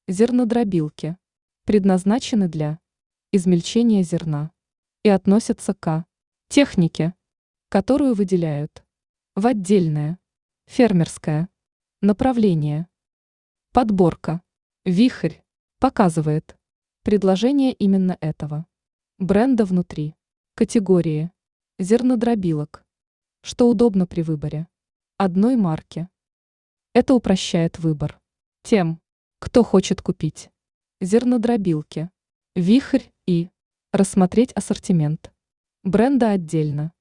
Зернодробилки предназначены для измельчения зерна и относятся к технике, которую выделяют в отдельное фермерское направление. Подборка «Вихрь» показывает предложение именно этого бренда внутри категории зернодробилок, что удобно при выборе одной марки. Это упрощает выбор тем, кто хочет купить зернодробилки «Вихрь» и рассмотреть ассортимент бренда отдельно.